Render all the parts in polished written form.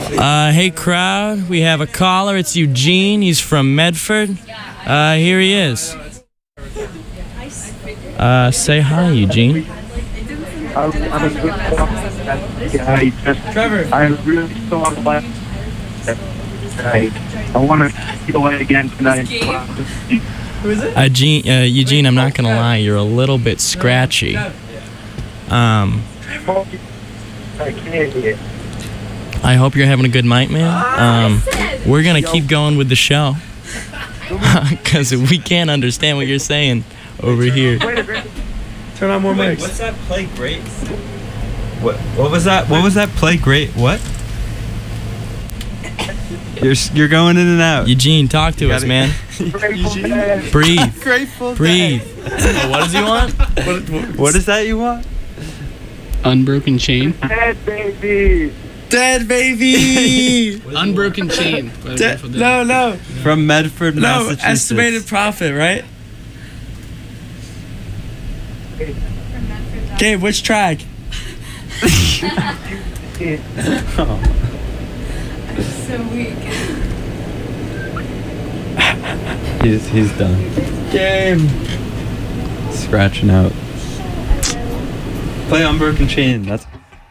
Hey crowd, we have a caller. It's Eugene. He's from Medford. Here he is. Say hi, Eugene. Trevor. I really saw the last night. I want to go away again tonight. Who is it? Eugene, I'm not gonna lie, you're a little bit scratchy. I hope you're having a good night, man. We're gonna keep going with the show because we can't understand what you're saying over here. Turn on more mics. What's that? Play great. What was that? What was that? Play great. What? You're going in and out. Eugene, talk to us, man. Breathe. Grateful Breathe. Oh, what does he want? What is that you want? Unbroken Chain. Dead baby. Dead baby. Unbroken Chain. No. From Medford, No, Massachusetts. estimated profit, right? Gabe, which track? So weak. He's done. Gabe. Scratching out. Play Unbroken Chain. That's.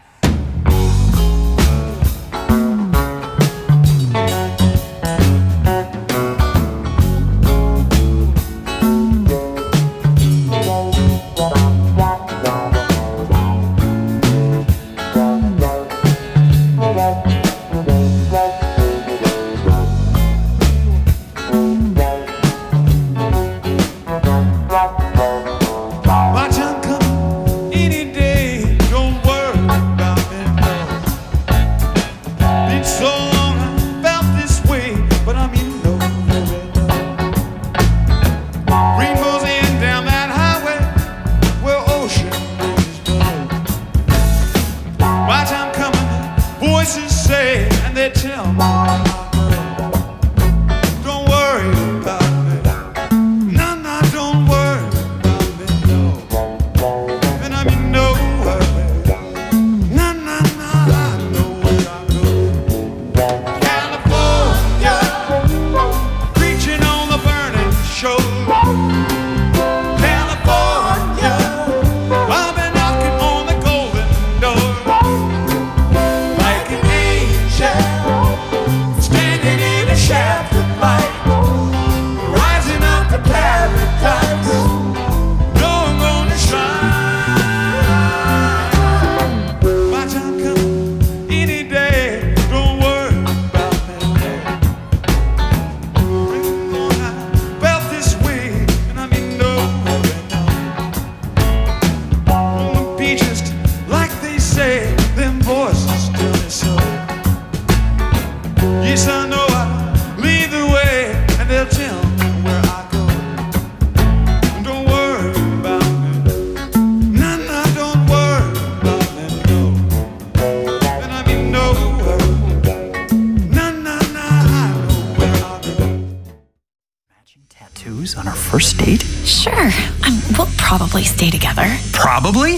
On our first date? Sure. We'll probably stay together. Probably?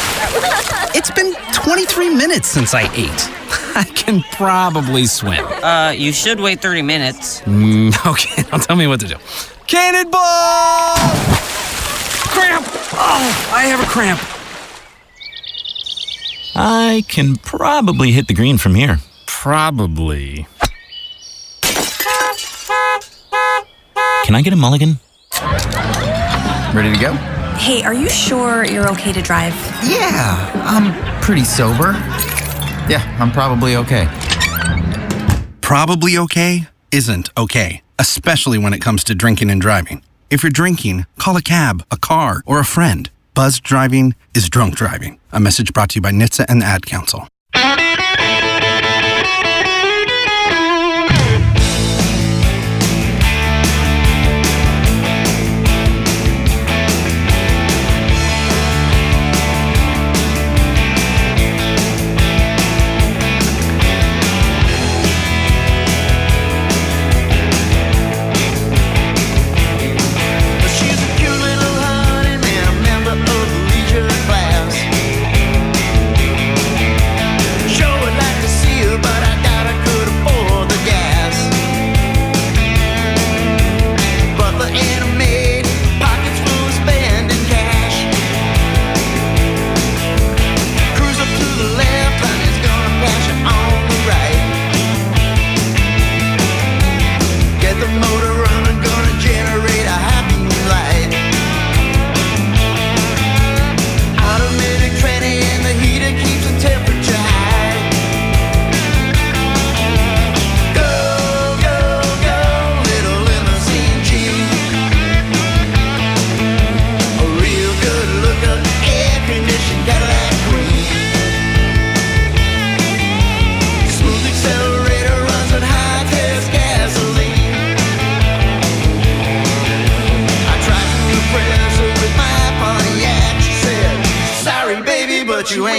It's been 23 minutes since I ate. I can probably swim. You should wait 30 minutes. Okay, now tell me what to do. Cannonball! Cramp! Oh, I have a cramp. I can probably hit the green from here. Probably. Can I get a mulligan? Ready to go? Hey, are you sure you're okay to drive? Yeah, I'm pretty sober. Yeah, I'm probably okay. Probably okay isn't okay, especially when it comes to drinking and driving. If you're drinking, call a cab, a car, or a friend. Buzzed driving is drunk driving. A message brought to you by NHTSA and the Ad Council.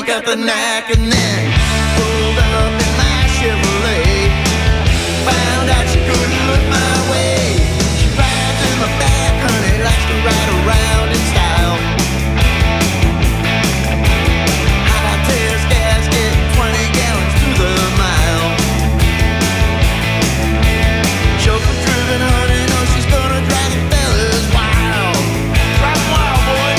ain't got the knack. And then pulled up in my Chevrolet, found out she couldn't look my way. She rides in the back, honey, likes to ride around in style. High test gasket, 20 gallons to the mile. Chauffeur driven, honey, knows she's gonna drive the fellas wild. Drive 'em wild, boy.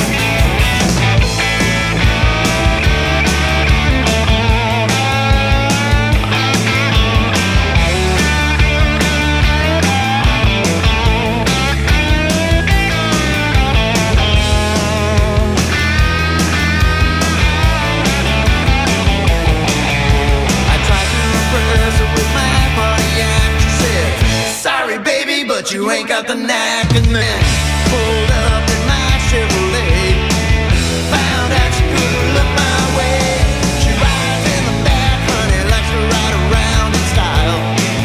But you ain't got the knack. And then pulled up in my Chevrolet, found out she couldn't look my way. She rides in the back, honey, likes to ride around in style.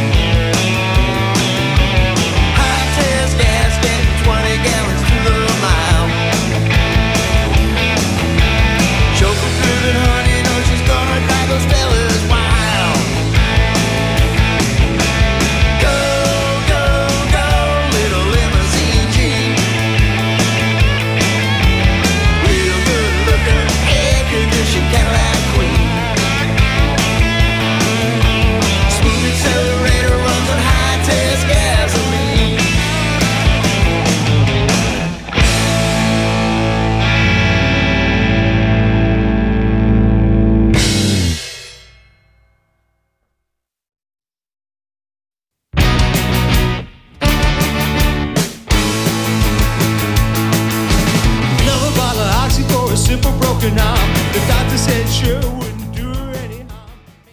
High test gasket, 20 gallons to the mile. Chauffeur driven, honey, knows she's gonna drive those fellas wild. Cadillac Queen. Smooth accelerator runs on high test gasoline. Another bottle of oxy for a simple broken arm. The doctor said sure wouldn't do her any harm.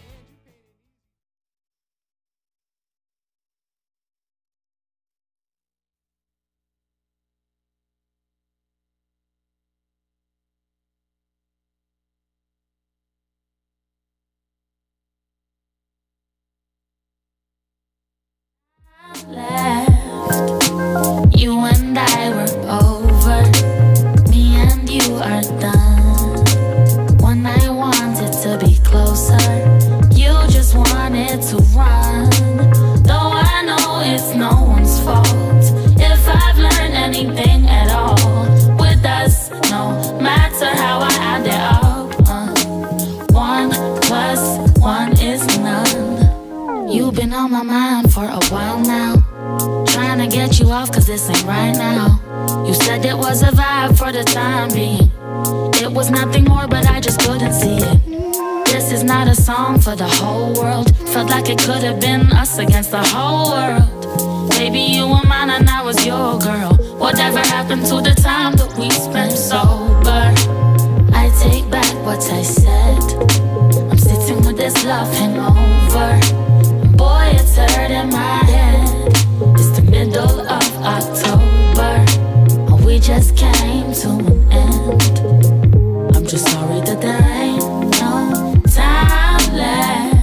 You and I were over. Me and you are done. When I wanted to be closer, you just wanted to run. Though I know it's no one's fault. If I've learned anything at all with us, no matter how I add it up, 1 plus 1 is none. You've been on my mind for a while now, trying to get you off cause this ain't right now. You said it was a vibe for the time being. It was nothing more but I just couldn't see it. This is not a song for the whole world. Felt like it could have been us against the whole world. Baby, you were mine and I was your girl. Whatever happened to the time that we spent sober? I take back what I said. I'm sitting with this love hangover. Boy, it's hurting my head. It's the middle of October, and we just came to an end. I'm just sorry that there ain't no time left.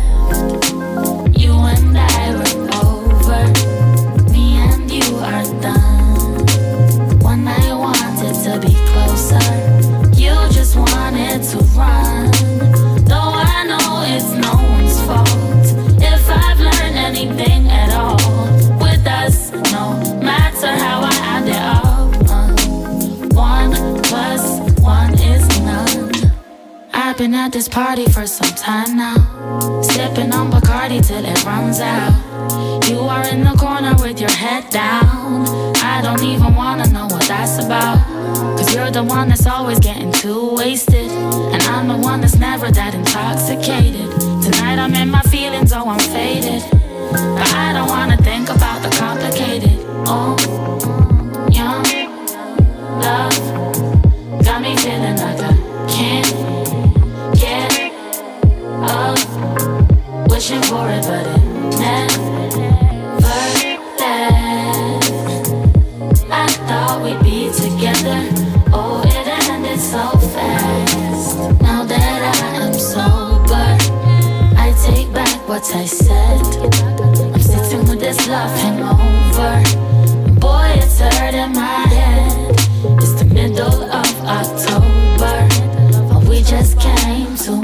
You and I were over. Me and you are done. When I wanted to be closer, you just wanted to run. Though I know it's no one's fault. If I've learned anything at all with us, no matter how I add it up, 1 plus 1 is none. I've been at this party for some time now, sipping on Bacardi till it runs out. You are in the corner with your head down. I don't even wanna know what that's about, cause you're the one that's always getting too wasted, and I'm the one that's never that intoxicated. Tonight I'm in my feelings, oh I'm faded, but I don't wanna think about the complicated. Oh, young love got me feeling like I can't get up, wishing for it but it never left. I thought we'd be together, oh it ended so fast. Now that I am sober, I take back what I said. I'm sitting with this love hangover. Boy, it's hurting my head. It's the middle of October, and we just came to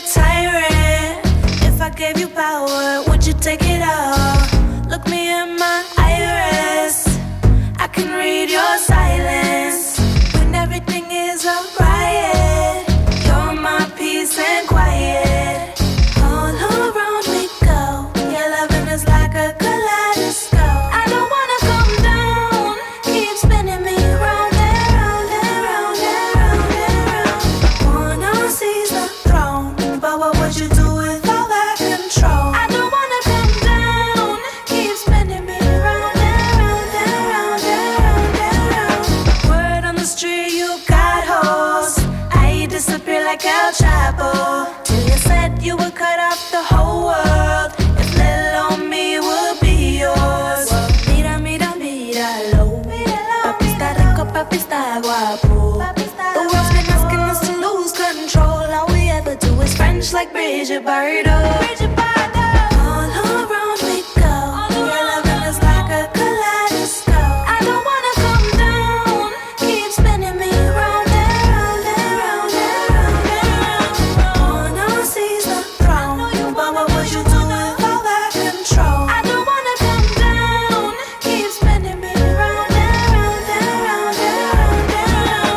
tyrant. If I gave you power, would you take it all? Look me in my iris, I can read your silence. When everything is a riot, you're my peace and quiet. All around we go, your loving is like a kaleidoscope. I don't wanna come down, keep spinning me round and round and round and round and round. Wanna seize the throne, but what would you do with all that control? I don't wanna come down, keep spinning me round and round and round and round and round. Word on the street, you got hoes. I disappear like El Chapo, till you said you would cut off the whole world if little on me would be yours. Mira, mira, míralo, papi está rico, papi está guapo. The world's been asking us to lose control. All we ever do is French like Brigitte Bardot. All around we go, your loving is like a kaleidoscope. I don't wanna come down, keep spinning me round and round and round and round and round. Wanna seize the throne, but what would you do with all that control? I don't wanna come down, keep spinning me round and round and round and round and round.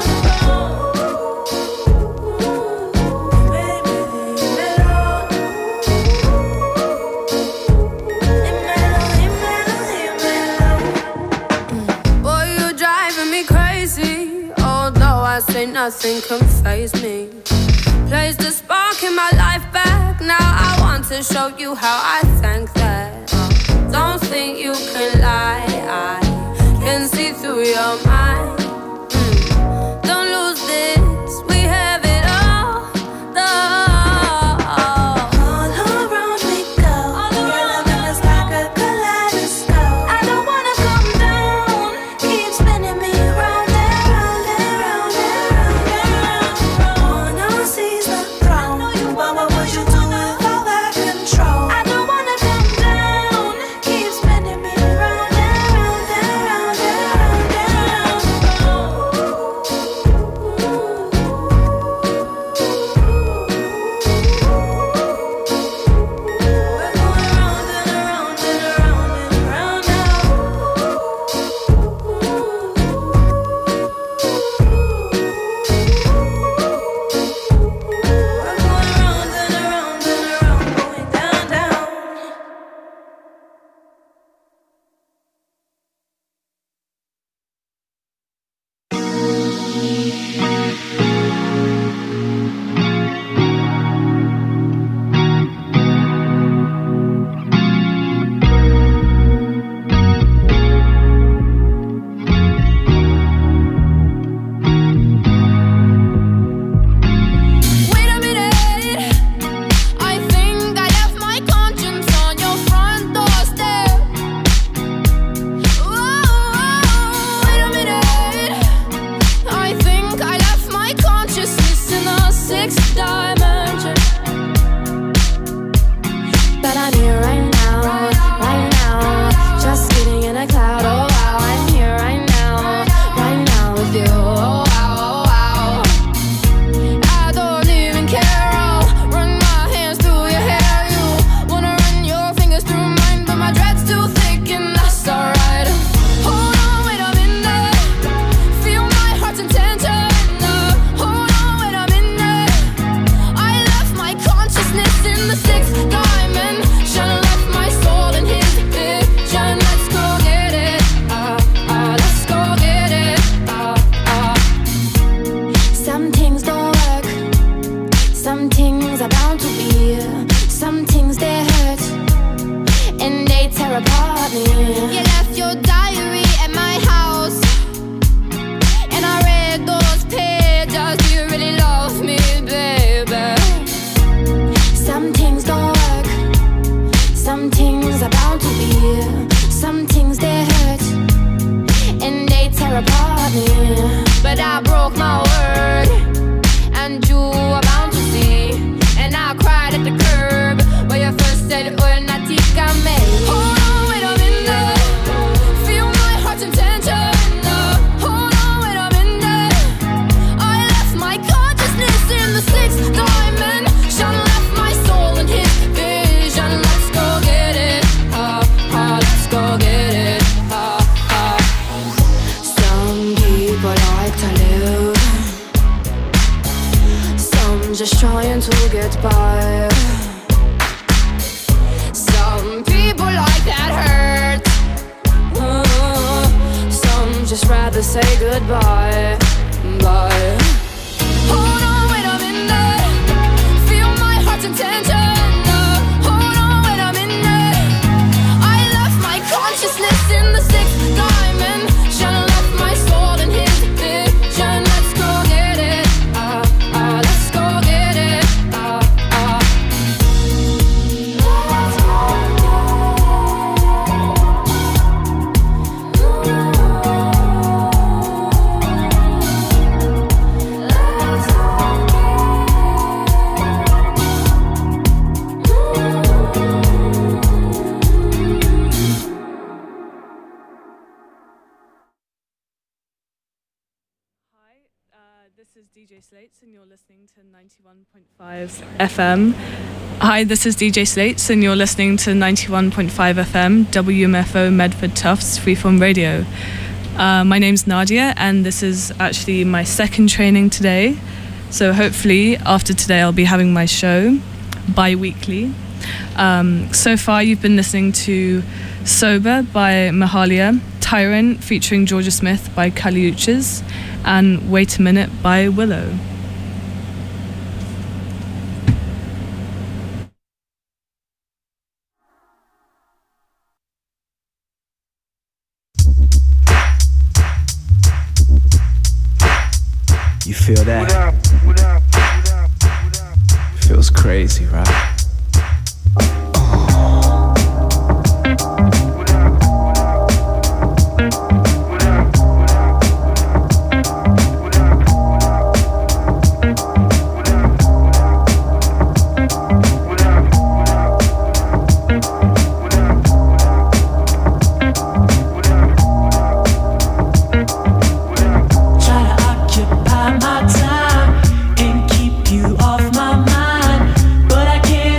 Boy, you're driving me crazy. Although I say nothing can faze me. Place the spark in my life back. Now I want to show you how I thank that. Don't think you can lie, I can see through your mind. Don't lose this, we have it all. All around we go, your loving is like a kaleidoscope. I don't wanna come down, keep spinning me round and round and round and round and round. Wanna seize the throne, but what would you do with all that control? I don't wanna come down, keep spinning me round and round and round and round and round. We're going round and around and around and around now. We're going round and around and around, going down, down. Wait a minute, I think I left my conscience on your front doorstep. Wait a minute, I think I left my consciousness in the sixth dimension. But I'm here right now, just sitting in a cloud. Oh wow, I'm here right now with you. Oh wow. I don't even care. I'll run my hands through your hair. You wanna run your fingers through mine, but my dread's too thick and that's alright. Hold on, wait a minute. Feel my heart's intention. Hold on, wait a minute. I left my consciousness in the sixth dimension. Left my soul in his vision. Let's go get it. Let's go get it. Some things don't work. Some things are bound to be. Some things they hurt and they tear apart me. You left your diary at my house, and I read those pages. Do you really love me, baby? Some things don't work. Some things are bound to be. Some things they hurt and they tear apart me. But I broke my word, and you are bound to see. And I cried at the curb where you first said, "We're not me." Hold on, wait a minute. Feel my heart's intention. Hold on, wait a minute. I left my consciousness in the sixth dimension. Left rather say goodbye. Bye. Hold on, wait a minute. Feel my heart's intention. Hold on, wait a minute. I left my consciousness in the sixth dimension. Left my soul in his vision. Let's go get it. Let's go get it. This is DJ Slates and you're listening to 91.5 FM. Hi, this is DJ Slates and you're listening to 91.5 FM, WMFO Medford Tufts Freeform Radio. My name's Nadia and this is actually my second training today. So hopefully after today I'll be having my show bi-weekly. So far you've been listening to Sober by Mahalia, Tyrant featuring Georgia Smith by Kali Uchis, and Wait a Minute by Willow. You feel that? Feels crazy, right? My time and keep you off my mind, but I can't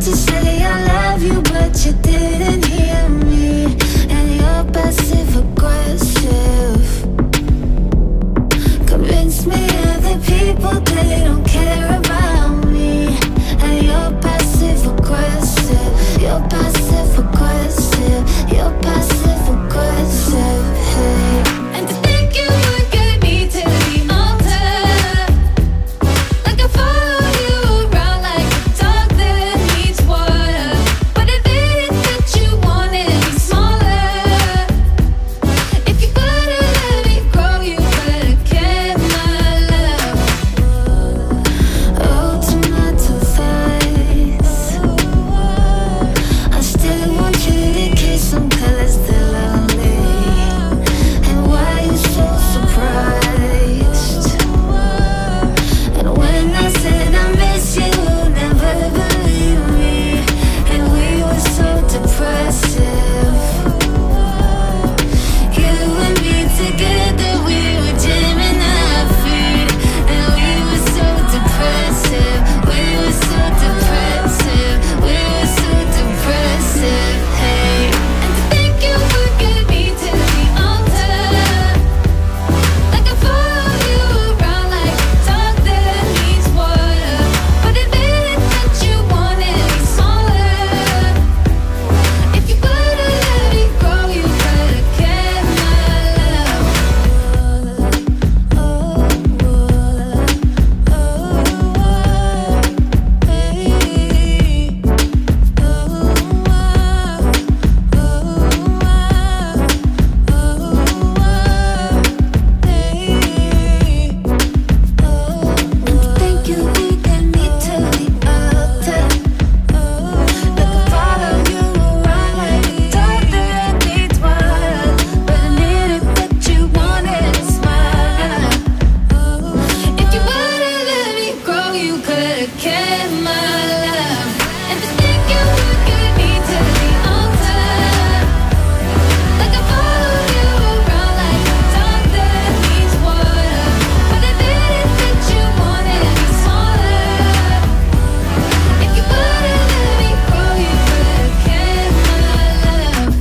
to say I love you, but you didn't hear me. And you're passive aggressive. Convince me other people, they don't care about me. And you're passive aggressive. You're passive aggressive. You're passive aggressive. Hey. And to think you would get me to the altar, like I follow you around like a dog that needs water. But I did that you wanted me smaller. If you could've let me grow, you could've kept my love. Oh, tomato thighs. I still want you to kiss them 'cause it's still lonely. And why you so surprised? And when I said I miss you, never believed me. And we were so depressive. You and me together, we were jamming our feet. And we were so depressive. We were so depressive. We were so depressive. Hey. And to think you would get me to the altar, like I follow you around like a dog that needs water. But I did that you wanted me smaller. If you could've let me grow, you could've kept my love. Think you would get me to the altar, like I follow you around like a dog that needs water. But I needed what you wanted, a smile. If you would've let me grow, you could've kept my love. And to think you would get me to the altar, like I follow you around like a dog that needs water. But I did that you wanted me smaller. If you would've let me grow, you could've kept my love.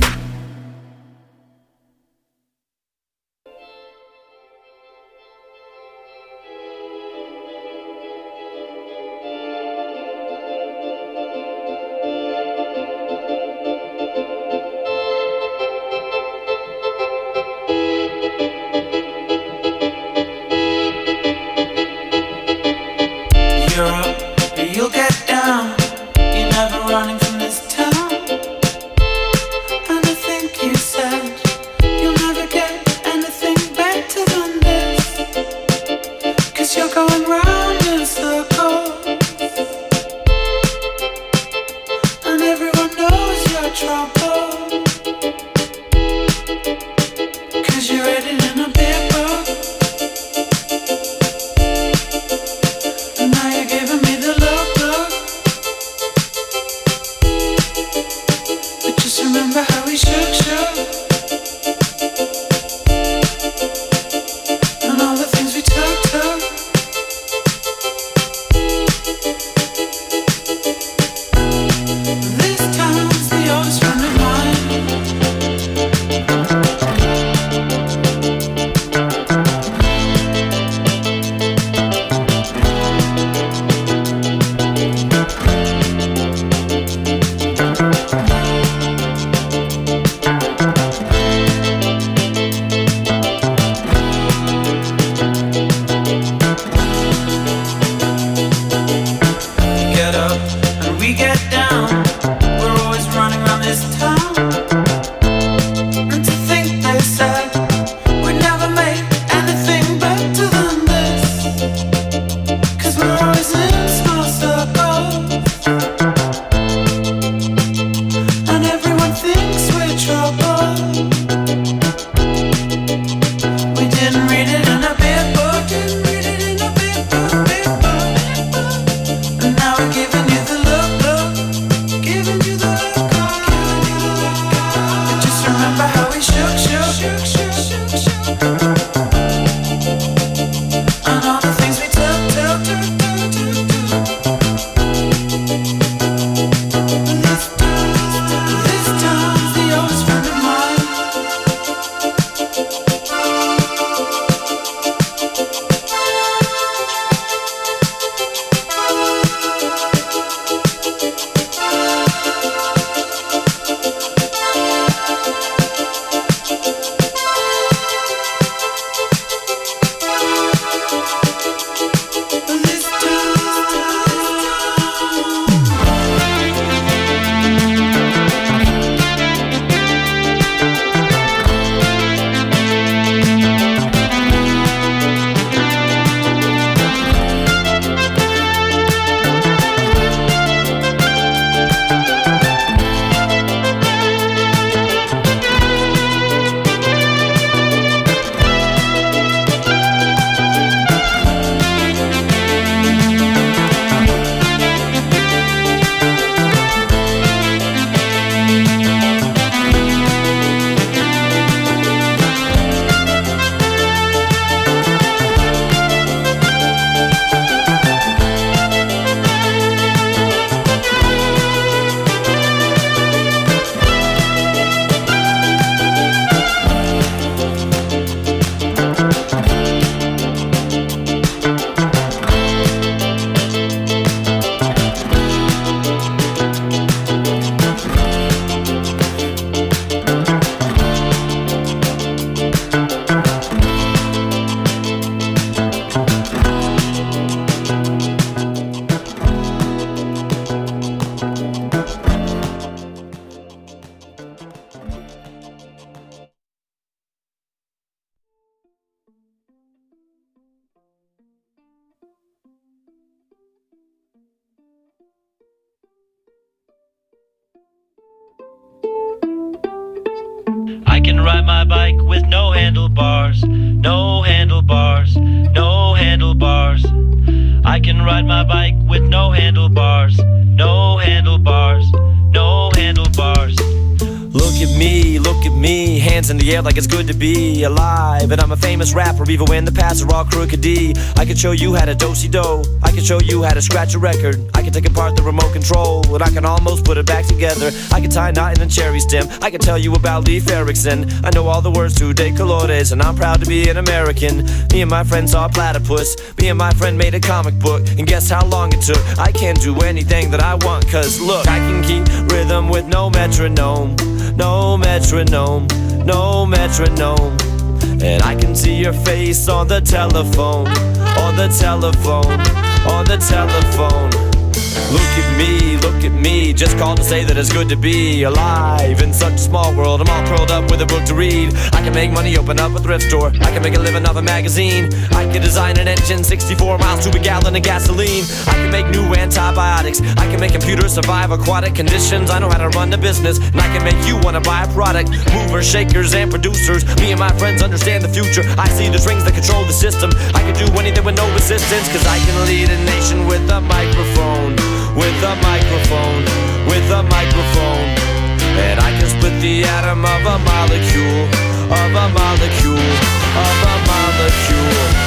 You're up, you'll get down. You're never running from this town. And I think you said you'll never get anything better than this. 'Cause you're going round in circles. And everyone knows your trouble. 'Cause you read it in a big book. And now you're giving me the look. But just remember how we shook. And all the things we took. This time's the oldest friend of mine. Get up and we get down. We're always running around this town. And to think they said we'd never make anything better than this. 'Cause we're always in small circles. And everyone thinks we're trouble. We didn't read it in a big book. And now we're giving you the look. can ride my bike with no handlebars, no handlebars, no handlebars. I can ride my bike with no handlebars, no handlebars, no handlebars. Look at me, hands in the air like it's good to be alive. And I'm a famous rapper, even when the paths are all crooked D. I can show you how to do-si-do, I can show you how to scratch a record. I can take apart the remote control, and I can almost put it back together. I can tie a knot in a cherry stem, I can tell you about Leif Erikson. I know all the words to De Colores, and I'm proud to be an American. Me and my friend saw a platypus, me and my friend made a comic book, and guess how long it took? I can't do anything that I want, cause look, I can keep rhythm with no metronome, no metronome, no metronome. And I can see your face on the telephone, on the telephone, on the telephone. Look at me, just called to say that it's good to be alive in such a small world. I'm all curled up with a book to read. I can make money, open up a thrift store, I can make a living off a magazine. I can design an engine, 64 miles to a gallon of gasoline. I can make new antibiotics, I can make computers survive aquatic conditions. I know how to run the business, and I can make you want to buy a product. Movers, shakers, and producers, me and my friends understand the future. I see the strings that control the system. I can do anything with no resistance, cause I can lead a nation with a microphone, with a microphone, with a microphone. And I can split the atom of a molecule, of a molecule, of a molecule.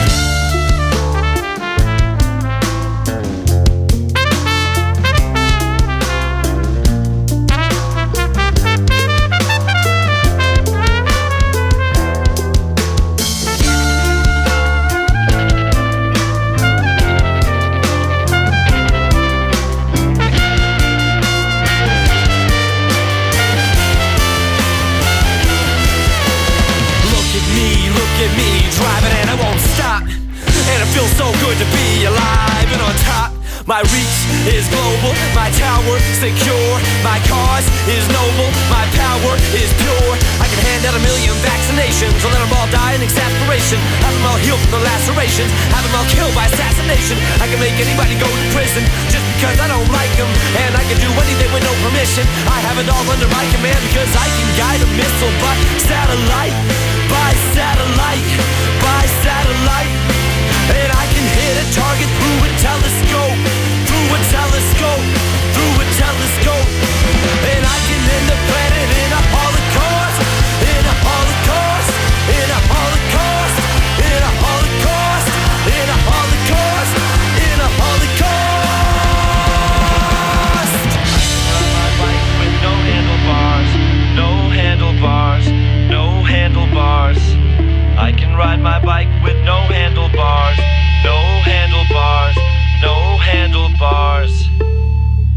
Feels so good to be alive and on top. My reach is global, my tower secure, my cause is noble, my power is pure. I can hand out 1 million vaccinations, or let them all die in exasperation. Have them all healed from the lacerations, have them all killed by assassination. I can make anybody go to prison just because I don't like them, and I can do anything with no permission. I have it all under my command because I can guide a missile by satellite, by satellite, by satellite. And I can hit a target through a telescope, through a telescope, through a telescope. And I can end the planet in a holocaust, in a holocaust, in a holocaust, in a holocaust, in a holocaust, in a holocaust. My bike with no handlebars, no handlebars, no handlebars. I can ride my bike with no handlebars, no handlebars, no handlebars.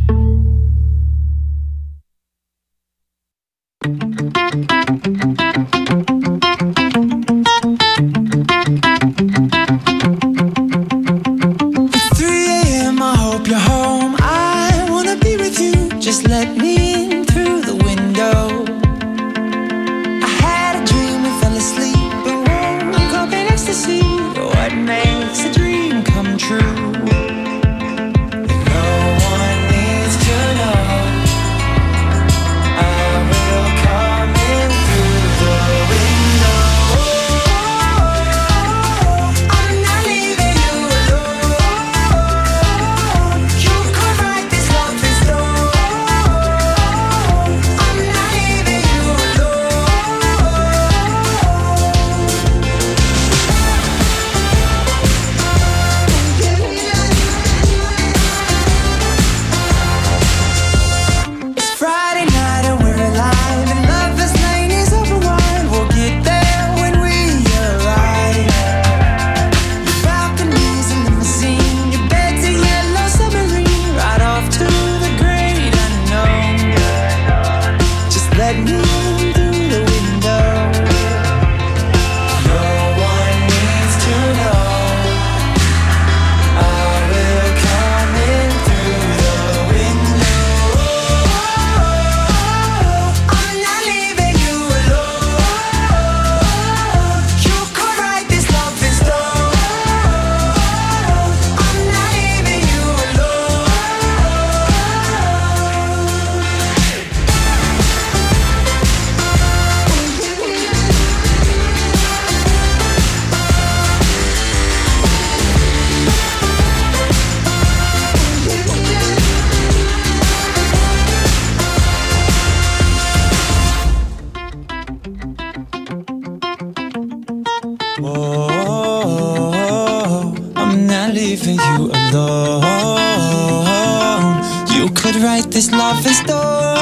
write this love story.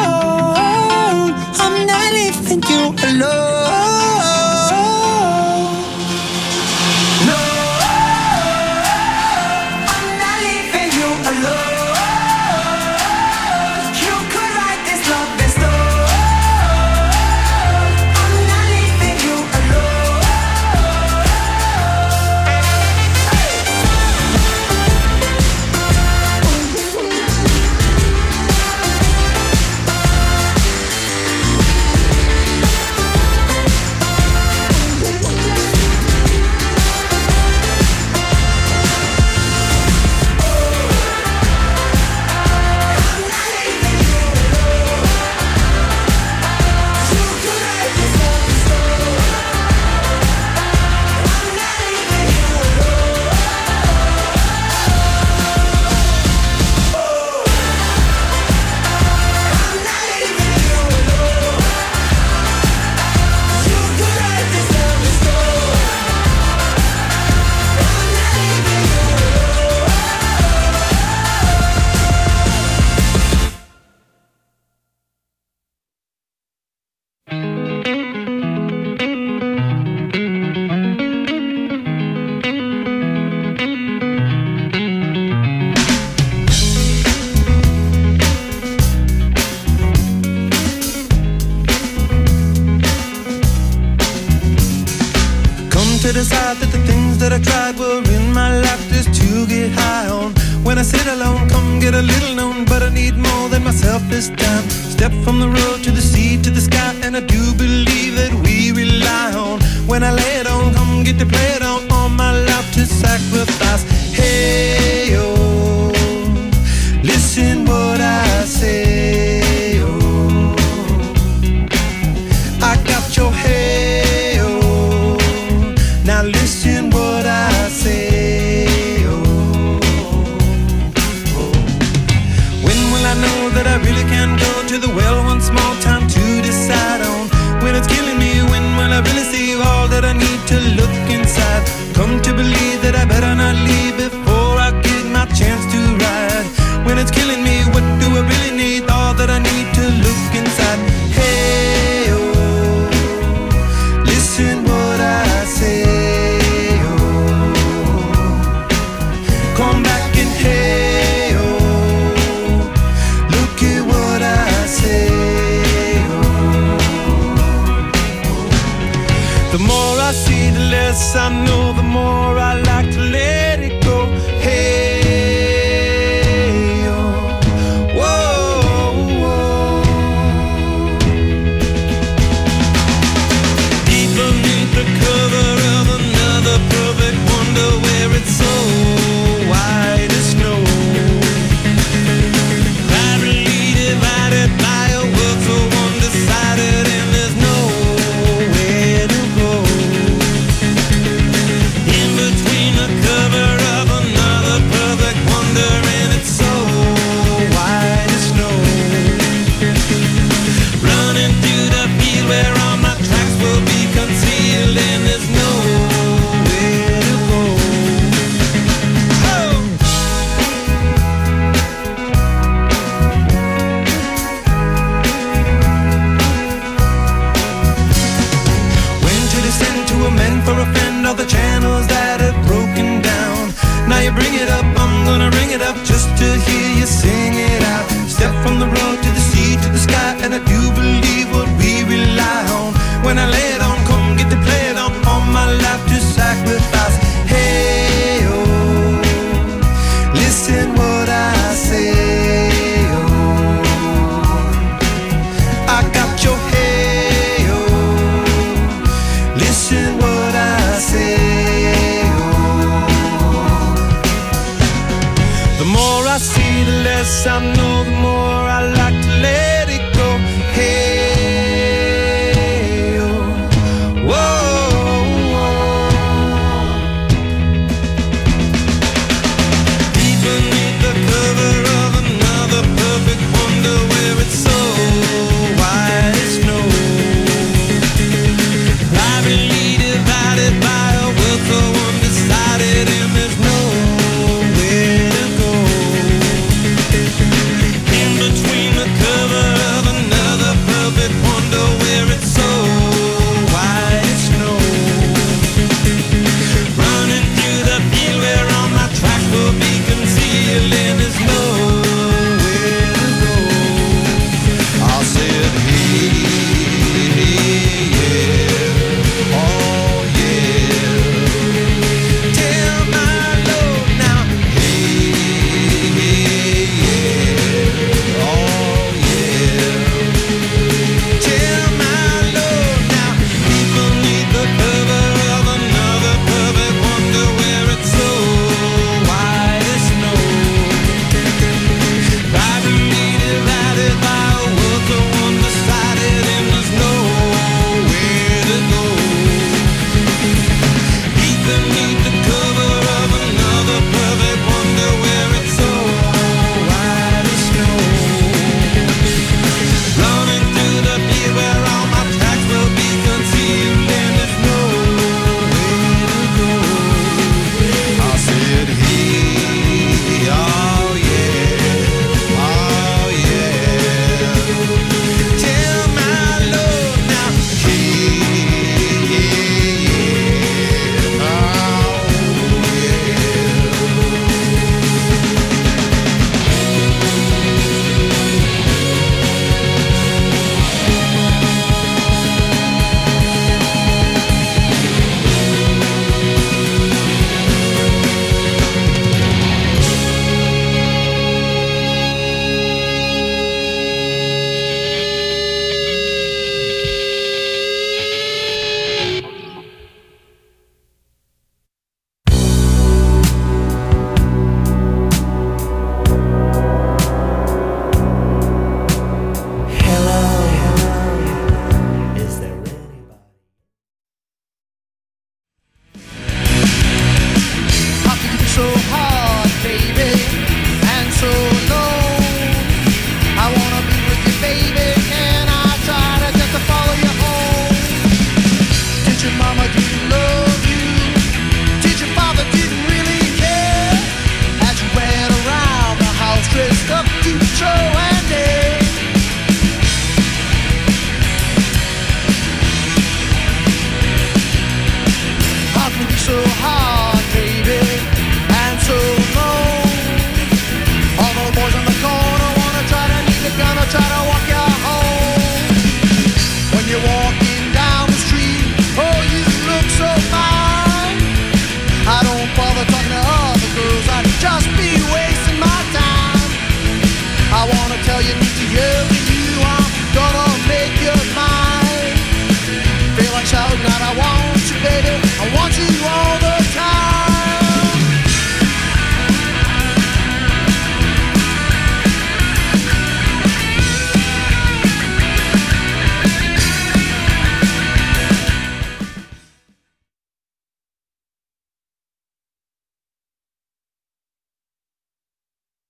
I'm not leaving you alone. No, I'm not leaving you alone. You could write this love story. I'm not leaving you alone. To decide that the things that I tried were in my life just to get high on. When I sit alone, come get a little known, but I need more than myself this time. Step from the road to the sea to the sky, and I do believe that we rely on. When I lay it on, come get to play it on, all my life to sacrifice. Hey, oh, listen what I say, oh, I got your hey, oh. Now listen what I say, oh, oh. When will I know that I really can go to the well one small time to decide on? When it's killing me, when will I really see all that I need to look inside? Come to believe that I better not leave before I get my chance to ride. When it's killing me, what do I really need? All that I need to look inside. Hey, oh, listen what I say. The more I see, the less I know, the more I like to let it go. Hey, oh, whoa, whoa. Deep beneath the cover of another perfect wonder, where it's so white as snow, privately divided by a world so undecided, and there's no in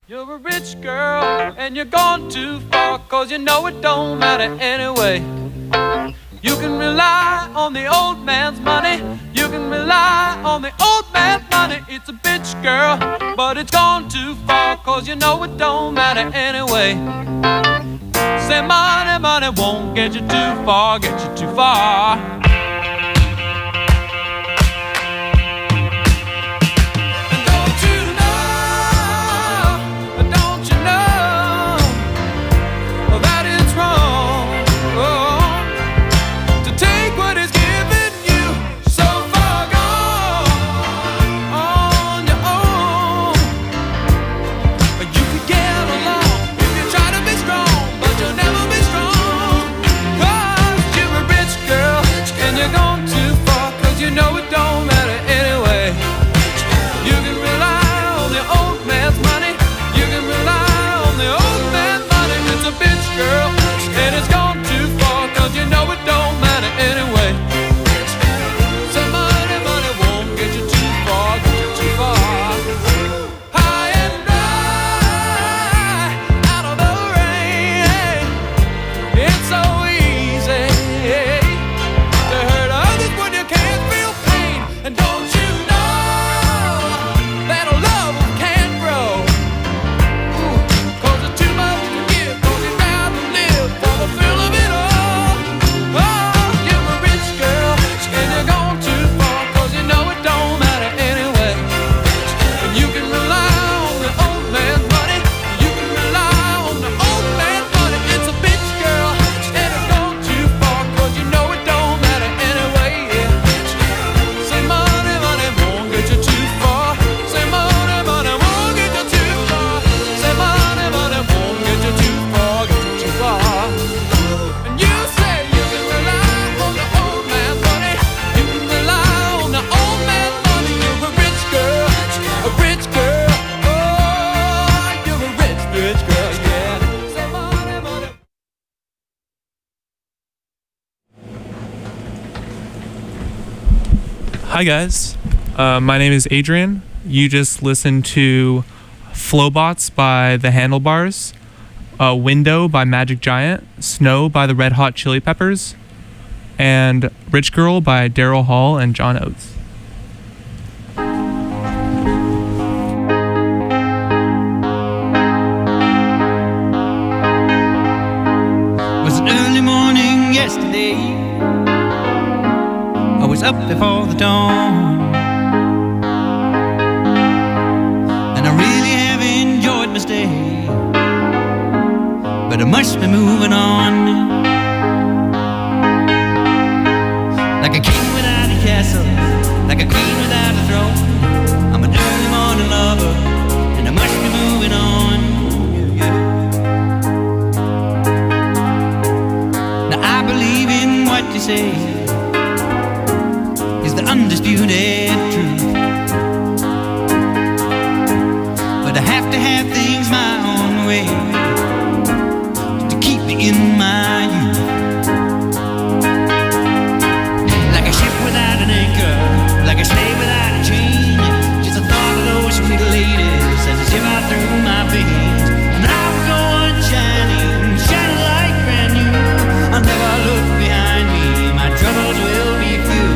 You're a rich girl and you're gone too far, 'cause you know it don't matter anyway. You can rely on the old man's money. You can rely on the old man's money. It's a bitch, girl, but it's gone too far, 'cause you know it don't matter anyway. Say money, money won't get you too far, get you too far. Hi guys, my name is Adrian. You just listened to Flowbots by The Handlebars, Window by Magic Giant, Snow by the Red Hot Chili Peppers, and Rich Girl by Daryl Hall and John Oates. It was an early morning yesterday. I was up before the dawn, and I really have enjoyed my stay, but I must be moving on. Like a king without a castle, like a queen without a throne, I'm an early morning lover, and I must be moving on. Now I believe in what you say is the undisputed truth, but I have to have things my own way to keep me in my youth. Like a ship without an anchor, like a slave without a chain, just the thought of those sweet ladies as they shiver through my veins. And I will go on shining, shining like brand new. I'll never look behind me, my troubles will be few.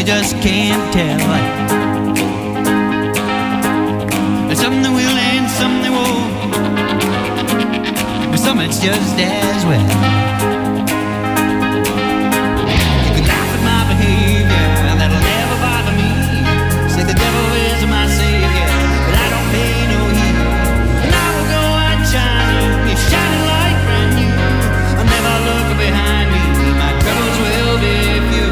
just can't tell. And some they will and some they won't, but some it's just as well. You can laugh at my behavior, that'll never bother me. Say the devil is my savior, but I don't pay no heed. And I will go out shining, shining like brand new. I'll never look behind me, my troubles will be few.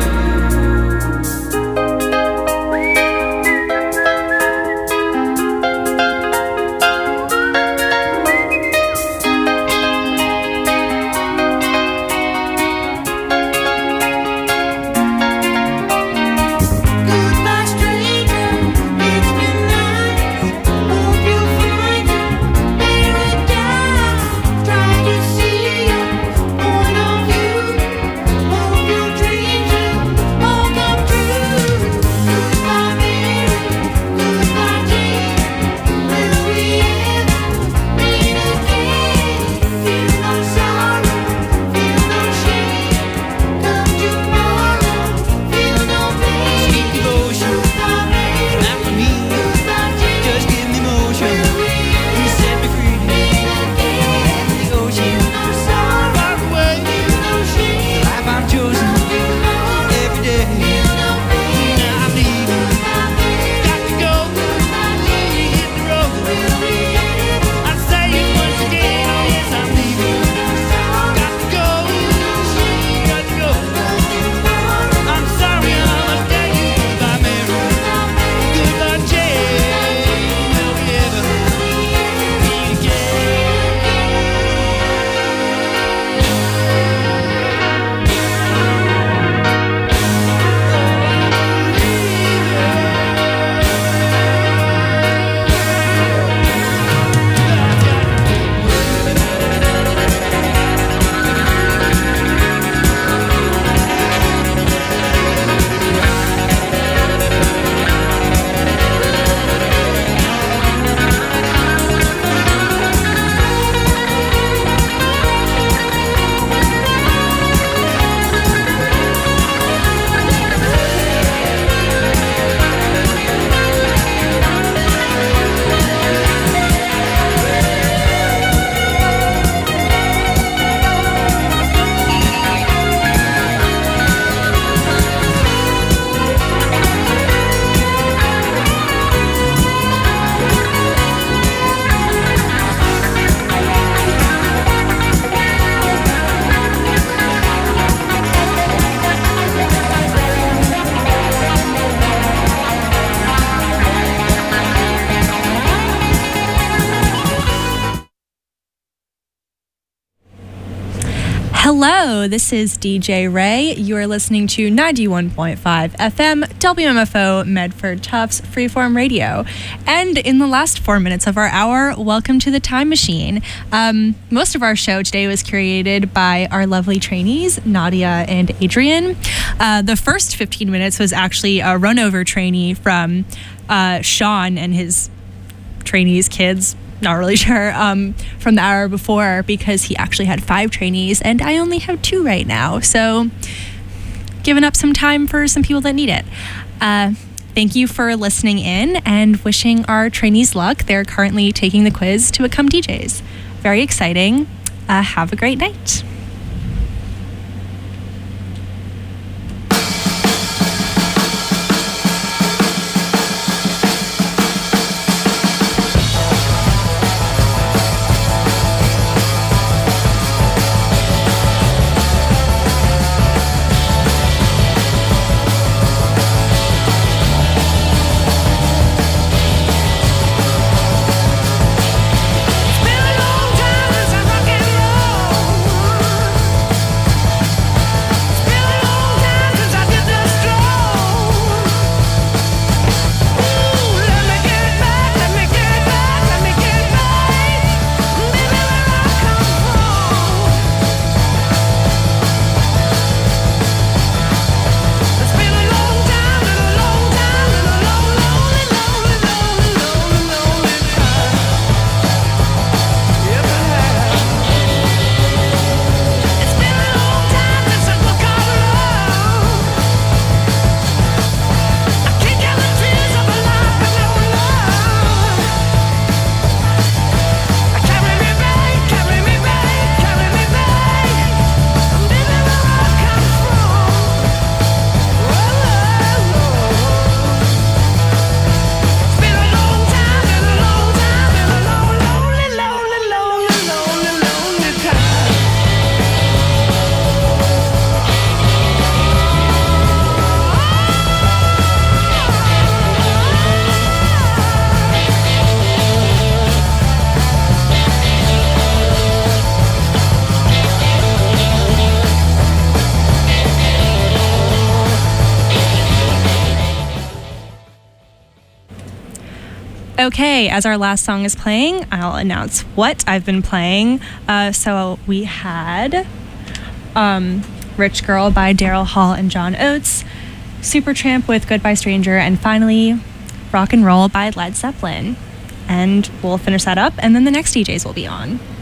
Hello, this is DJ Ray. You are listening to 91.5 FM WMFO Medford Tufts Freeform Radio. And in the last 4 minutes of our hour, welcome to the Time Machine. Most of our show today was curated by our lovely trainees, Nadia and Adrian. The first 15 minutes was actually a run-over trainee from Sean and his trainees' kids. Not really sure, from the hour before, because he actually had 5 trainees and I only have 2 right now. So giving up some time for some people that need it. Thank you for listening in and wishing our trainees luck. They're currently taking the quiz to become DJs. Very exciting. Have a great night. Been a long time since I rock and roll. Okay, as our last song is playing, I'll announce what I've been playing. So we had Rich Girl by Daryl Hall and John Oates, Supertramp with Goodbye Stranger, and finally Rock and Roll by Led Zeppelin. And we'll finish that up, and then the next DJs will be on.